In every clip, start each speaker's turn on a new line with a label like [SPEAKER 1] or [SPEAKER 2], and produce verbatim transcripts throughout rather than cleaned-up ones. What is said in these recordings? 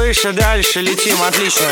[SPEAKER 1] выше, дальше летим, отлично.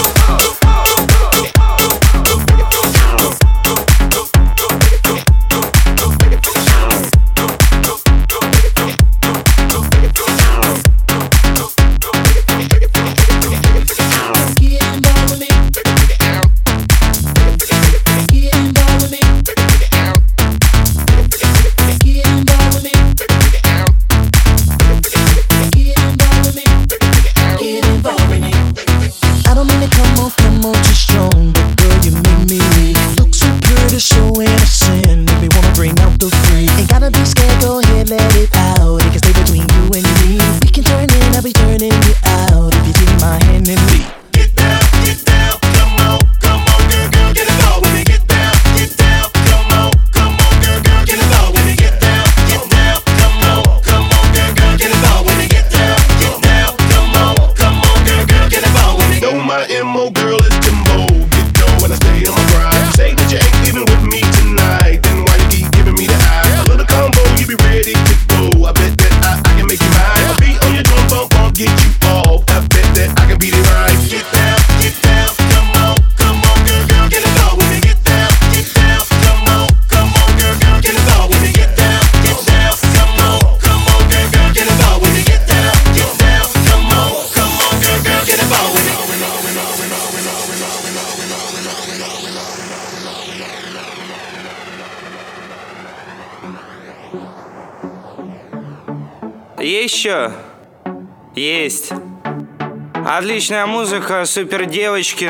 [SPEAKER 1] Еще есть отличная музыка, супер девочки.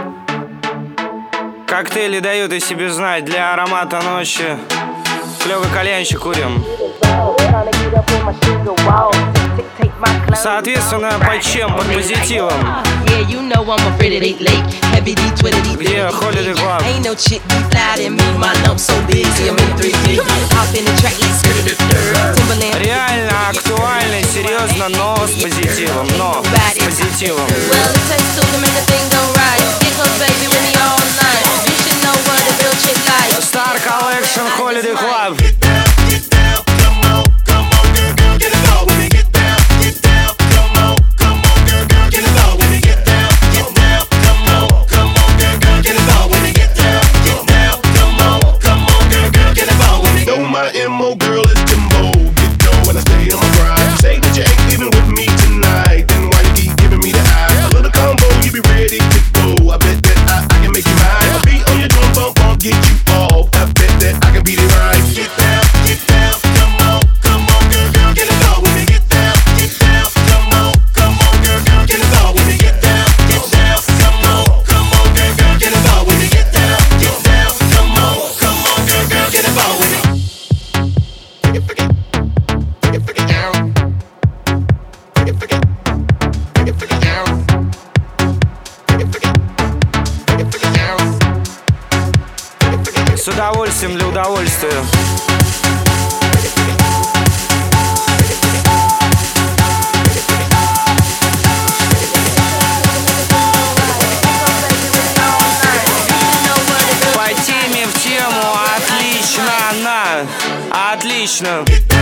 [SPEAKER 1] Коктейли дают о себе знать для аромата ночи. Клёвый кальянчик курим. Соответственно, под чем? Под позитивом. Где Holiday Club? Реально, актуально, серьезно, но с позитивом. Но с позитивом. Star Collection Holiday Club. С удовольствием, для удовольствия. По теме, в тему, отлично, на, отлично.